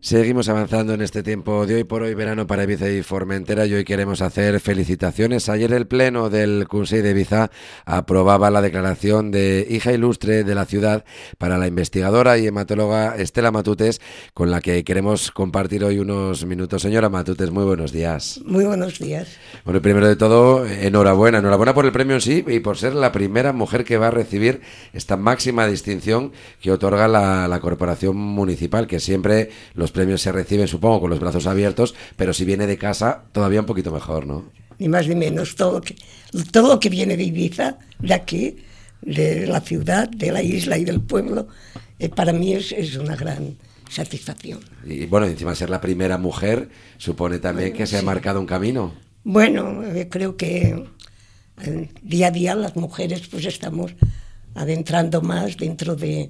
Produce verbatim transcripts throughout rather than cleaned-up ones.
Seguimos avanzando en este tiempo de hoy por hoy verano para Ibiza y Formentera y hoy queremos hacer felicitaciones. Ayer el Pleno del Consell de Ibiza aprobaba la declaración de hija ilustre de la ciudad para la investigadora y hematóloga Estela Matutes, con la que queremos compartir hoy unos minutos. Señora Matutes, muy buenos días. Muy buenos días. Bueno, primero de todo, enhorabuena, enhorabuena por el premio en sí y por ser la primera mujer que va a recibir esta máxima distinción que otorga la, la Corporación Municipal, que siempre los premios se reciben, supongo, con los brazos abiertos, pero si viene de casa, todavía un poquito mejor, ¿no? Ni más ni menos, todo lo que, todo lo que viene de Ibiza, de aquí, de la ciudad, de la isla y del pueblo, eh, para mí es, es una gran satisfacción. Y bueno, encima ser la primera mujer supone también bueno, que se sí. ha marcado un camino. Bueno, eh, creo que eh, día a día las mujeres pues estamos adentrando más dentro de...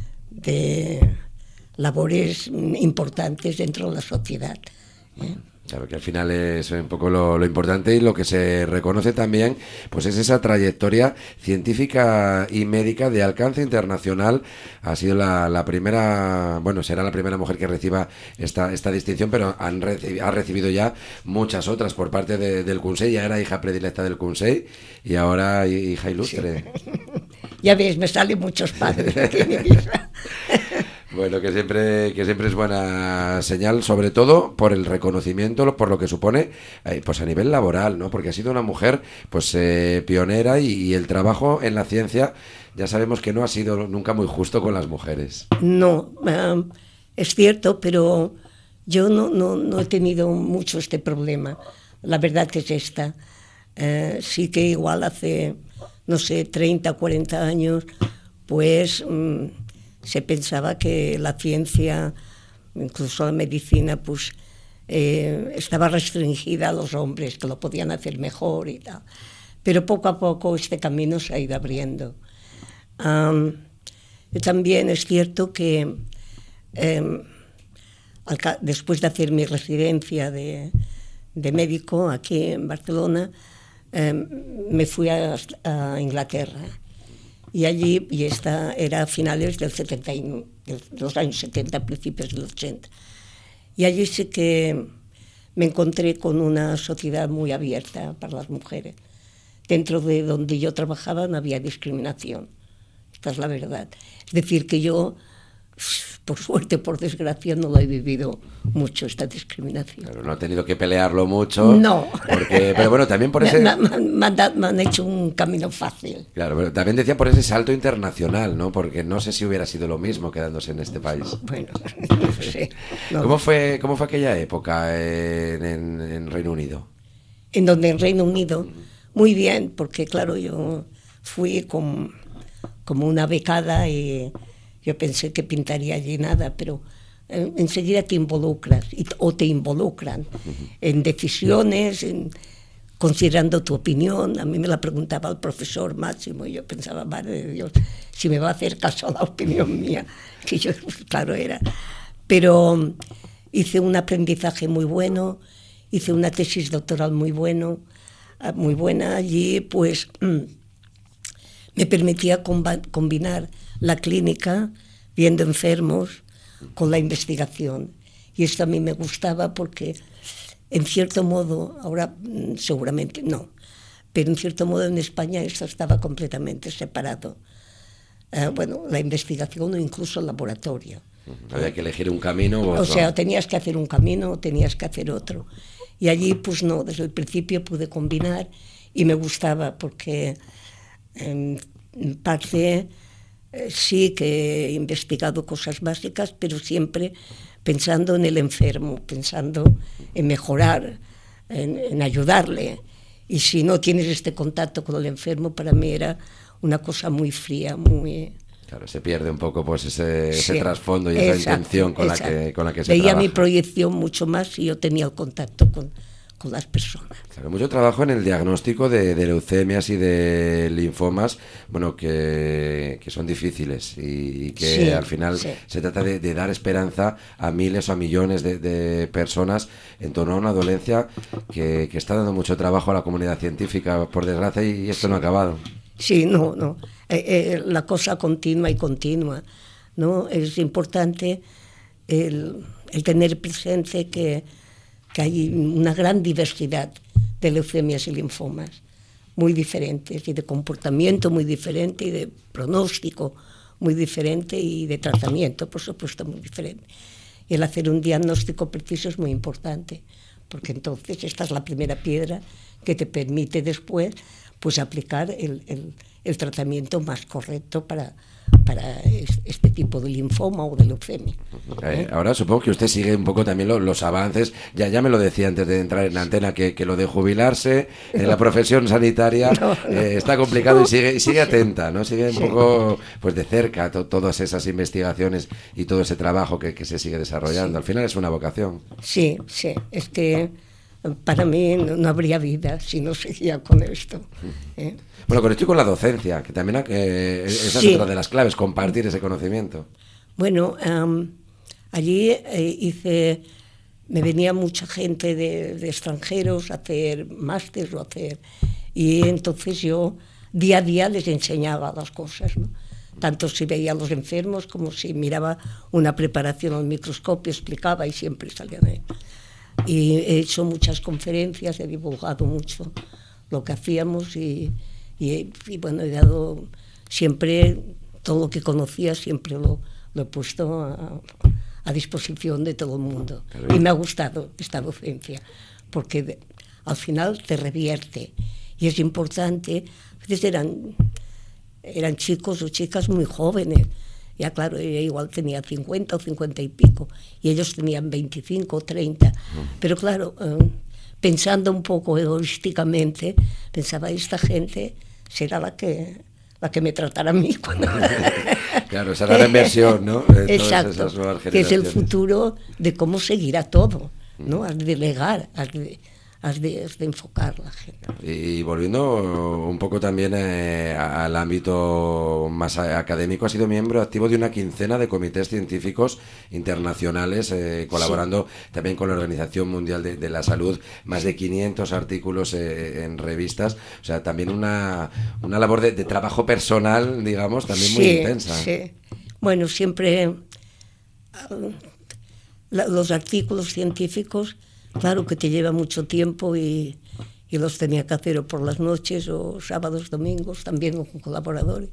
de labores importantes dentro de la sociedad. ¿eh? Claro que al final es un poco lo, lo importante y lo que se reconoce también pues es esa trayectoria científica y médica de alcance internacional. Ha sido la, la primera, bueno, será la primera mujer que reciba esta, esta distinción, pero han recibi, ha recibido ya muchas otras por parte de, del Consell. Ya era hija predilecta del Consell y ahora hija ilustre. Sí. Ya ves, me salen muchos padres aquí en Ibiza. Bueno, que siempre que siempre es buena señal, sobre todo por el reconocimiento, por lo que supone eh, pues a nivel laboral, ¿no? Porque ha sido una mujer pues eh, pionera y, y el trabajo en la ciencia ya sabemos que no ha sido nunca muy justo con las mujeres. No, um, es cierto, pero yo no, no, no he tenido mucho este problema. La verdad que es esta. Uh, sí que igual hace, no sé, treinta, cuarenta años, pues... Um, se pensaba que la ciencia, incluso la medicina, pues eh, estaba restringida a los hombres, que lo podían hacer mejor y tal. Pero poco a poco este camino se ha ido abriendo. Um, también es cierto que eh, al, después de hacer mi residencia de, de médico aquí en Barcelona, eh, me fui a, a Inglaterra. Y allí, y esta era a finales del setenta, de los años setenta, principios del ochenta. Y allí sí que me encontré con una sociedad muy abierta para las mujeres. Dentro de donde yo trabajaba no había discriminación. Esta es la verdad. Es decir, que yo, por suerte, por desgracia, no lo he vivido mucho, esta discriminación. Pero no ha tenido que pelearlo mucho. No. Porque, pero bueno, también por ese... Me, me, me, han dado, me han hecho un camino fácil. Claro, pero también decía por ese salto internacional, ¿no? Porque no sé si hubiera sido lo mismo quedándose en este país. Bueno, no sé. No. ¿Cómo fue, cómo fue aquella época en, en, en Reino Unido? En donde en Reino Unido, muy bien, porque claro, yo fui con, como una becada y... Yo pensé que pintaría allí nada, pero eh, enseguida te involucras y, o te involucran uh-huh. en decisiones, en, considerando tu opinión. A mí me la preguntaba el profesor Máximo y yo pensaba, madre de Dios, si me va a hacer caso a la opinión mía, que yo, claro, era. Pero hice un aprendizaje muy bueno, hice una tesis doctoral muy, bueno, muy buena allí, pues me permitía combinar la clínica, viendo enfermos, con la investigación. Y esto a mí me gustaba porque, en cierto modo, ahora seguramente no, pero en cierto modo en España esto estaba completamente separado. Uh, bueno, la investigación o incluso el laboratorio. Había que elegir un camino u otro. O sea, tenías que hacer un camino o tenías que hacer otro. Y allí, pues no, desde el principio pude combinar y me gustaba porque, en parte... Sí que he investigado cosas básicas, pero siempre pensando en el enfermo, pensando en mejorar, en, en ayudarle. Y si no tienes este contacto con el enfermo, para mí era una cosa muy fría, muy... Claro, se pierde un poco pues ese, sí, ese trasfondo y esa exacto, intención con la, que, con la que se Veía trabaja. mi proyección mucho más si yo tenía el contacto con, con las personas. Claro, mucho trabajo en el diagnóstico de, de leucemias y de linfomas, bueno, que, que son difíciles y, y que sí, al final sí. se trata de, de dar esperanza a miles o a millones de, de personas en torno a una dolencia que, que está dando mucho trabajo a la comunidad científica, por desgracia, y esto sí. no ha acabado. Sí, no, no. Eh, eh, la cosa continua y continua, ¿no? Es importante el, el tener presente que, que hay una gran diversidad de leucemias y linfomas, muy diferentes, y de comportamiento muy diferente, y de pronóstico muy diferente, y de tratamiento, por supuesto, muy diferente. Y el hacer un diagnóstico preciso es muy importante, porque entonces esta es la primera piedra que te permite después pues aplicar el, el, el tratamiento más correcto para, para este tipo de linfoma o de leucemia. Eh, ahora supongo que usted sigue un poco también lo, los avances, ya, ya me lo decía antes de entrar en la antena, que, que lo de jubilarse en la profesión sanitaria no, no. Eh, está complicado y sigue, y sigue atenta, ¿no? Sigue un sí. poco pues de cerca to, todas esas investigaciones y todo ese trabajo que, que se sigue desarrollando. Sí. Al final es una vocación. Sí, sí, es que para mí no, no habría vida si no seguía con esto. ¿eh? Bueno, con esto y con la docencia, que también eh, esa sí. es otra de las claves, compartir ese conocimiento. Bueno, um, allí eh, hice, me venía mucha gente de, de extranjeros a hacer máster o a hacer, y entonces yo día a día les enseñaba las cosas, ¿no? Tanto si veía a los enfermos como si miraba una preparación al microscopio, explicaba y siempre salía de ahí. Y he hecho muchas conferencias, he divulgado mucho lo que hacíamos y, y, y bueno, he dado siempre todo lo que conocía, siempre lo, lo he puesto a, a disposición de todo el mundo. Y me ha gustado esta docencia, porque de, al final te revierte. Y es importante, a veces eran, eran chicos o chicas muy jóvenes. Ya claro, ella igual tenía cincuenta o cincuenta y pico, y ellos tenían veinticinco o treinta. Pero claro, eh, pensando un poco egoísticamente, pensaba, esta gente será la que, la que me tratará a mí. Cuando... Claro, será la inversión, ¿no? De exacto, que es el futuro de cómo seguirá todo, ¿no? Has de delegar, has de... Has de, has de enfocar la gente. Y volviendo un poco también eh, al ámbito más académico, ha sido miembro activo de una quincena de comités científicos internacionales, eh, colaborando sí. también con la Organización Mundial de, de la Salud, más de quinientos artículos eh, en revistas, o sea, también una, una labor de, de trabajo personal, digamos, también sí, muy intensa. Sí, bueno, siempre uh, la, los artículos científicos, claro que te lleva mucho tiempo y, y los tenía que hacer o por las noches o sábados, domingos, también con colaboradores.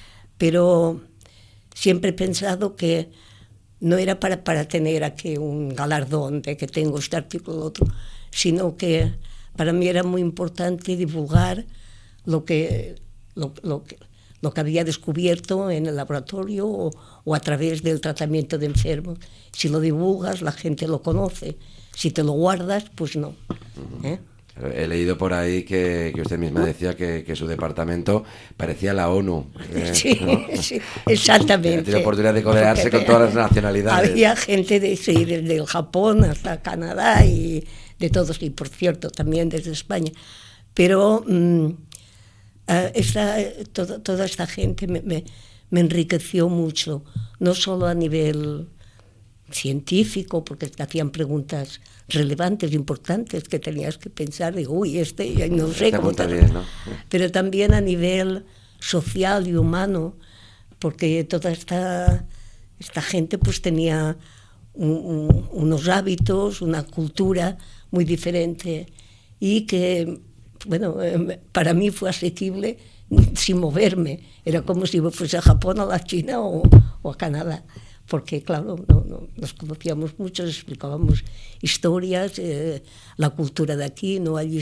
Pero siempre he pensado que no era para, para tener aquí un galardón de que tengo este artículo o otro, sino que para mí era muy importante divulgar lo que, lo, lo que, lo que había descubierto en el laboratorio o, o a través del tratamiento de enfermos. Si lo divulgas, la gente lo conoce. Si te lo guardas, pues no. ¿Eh? He leído por ahí que, que usted misma decía que, que su departamento parecía la ONU. Eh, sí, ¿no? Sí, exactamente. Tiene la oportunidad de codearse con todas las nacionalidades. Había gente de, sí, desde el Japón hasta Canadá y de todos, y por cierto, también desde España. Pero mm, uh, esta, toda, toda esta gente me, me, me enriqueció mucho, no solo a nivel científico, porque te hacían preguntas relevantes, importantes, que tenías que pensar, digo, uy, este, no sé cómo te... bien, ¿no? Pero también a nivel social y humano, porque toda esta, esta gente pues tenía un, un, unos hábitos, una cultura muy diferente, y que, bueno, para mí fue asequible sin moverme, era como si fuese a Japón, a la China o, o a Canadá. Porque, claro, no, no, nos conocíamos mucho, explicábamos historias, eh, la cultura de aquí, no allí,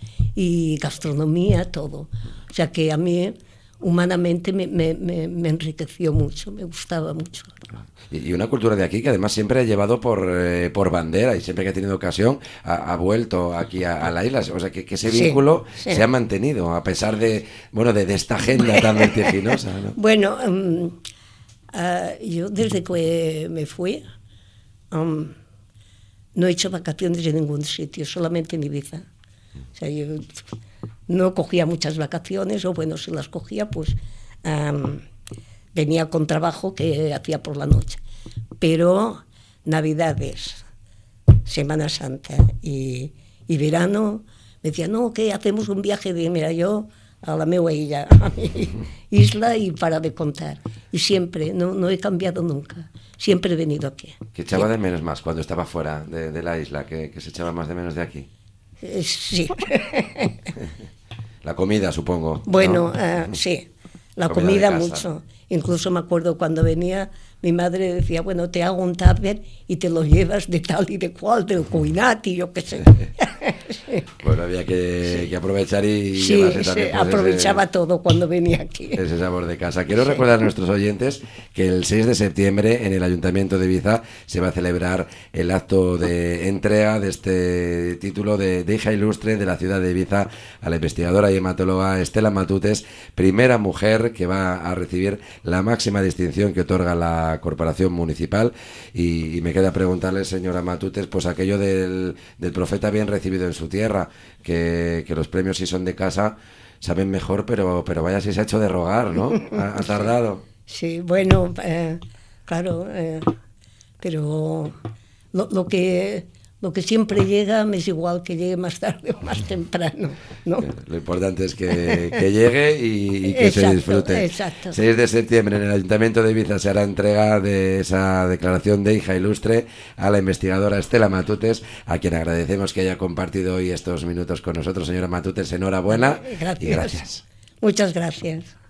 y gastronomía, todo. O sea que a mí, humanamente, me, me, me enriqueció mucho, me gustaba mucho. Y una cultura de aquí que además siempre ha llevado por, eh, por bandera, y siempre que ha tenido ocasión ha, ha vuelto aquí a, a la isla. O sea que, que ese vínculo sí, sí. se ha mantenido, a pesar de, bueno, de, de esta agenda tan vertiginosa, ¿no? Bueno... Um, Uh, yo desde que me fui um, no he hecho vacaciones en ningún sitio, solamente en Ibiza. O sea, yo no cogía muchas vacaciones, o bueno, si las cogía, pues um, venía con trabajo que hacía por la noche. Pero Navidades, Semana Santa y, y verano, me decían, no, que hacemos un viaje de, mira, yo... a la meva illa, a mi isla, y para de contar. Y siempre, no, no he cambiado nunca. siempre he venido aquí. ¿Que echaba de menos más cuando estaba fuera de, de la isla? ¿Que, que se echaba más de menos de aquí? Eh, sí. La comida, supongo. Bueno, ¿no? uh, sí, la Comida comida de casa. mucho. Incluso me acuerdo cuando venía, mi madre decía, bueno, te hago un tupper y te lo llevas de tal y de cual, del cuinat y yo qué sé. Sí. Bueno, había que, Sí. que aprovechar y Sí, llevarse sí, también pues, aprovechaba ese, todo cuando venía aquí. ese sabor de casa. Quiero Sí. recordar a nuestros oyentes que el seis de septiembre en el Ayuntamiento de Ibiza se va a celebrar el acto de entrega de este título de, de hija ilustre de la ciudad de Ibiza a la investigadora y hematóloga Estela Matutes, primera mujer que va a recibir la máxima distinción que otorga la corporación municipal. Y, y me queda preguntarle, señora Matutes, pues aquello del, del profeta bien recibido en su tierra, que, que los premios si son de casa saben mejor, pero, pero vaya si se ha hecho de rogar, ¿no? Ha, ha tardado. Sí, bueno, eh, claro, eh, pero lo, lo que lo que siempre llega me es igual que llegue más tarde o más temprano, ¿no? Lo importante es que, que llegue y, y que Exacto, se disfrute. exacto. seis de septiembre en el Ayuntamiento de Ibiza se hará entrega de esa declaración de hija ilustre a la investigadora Estela Matutes, a quien agradecemos que haya compartido hoy estos minutos con nosotros. Señora Matutes, enhorabuena Gracias. y gracias. Muchas gracias.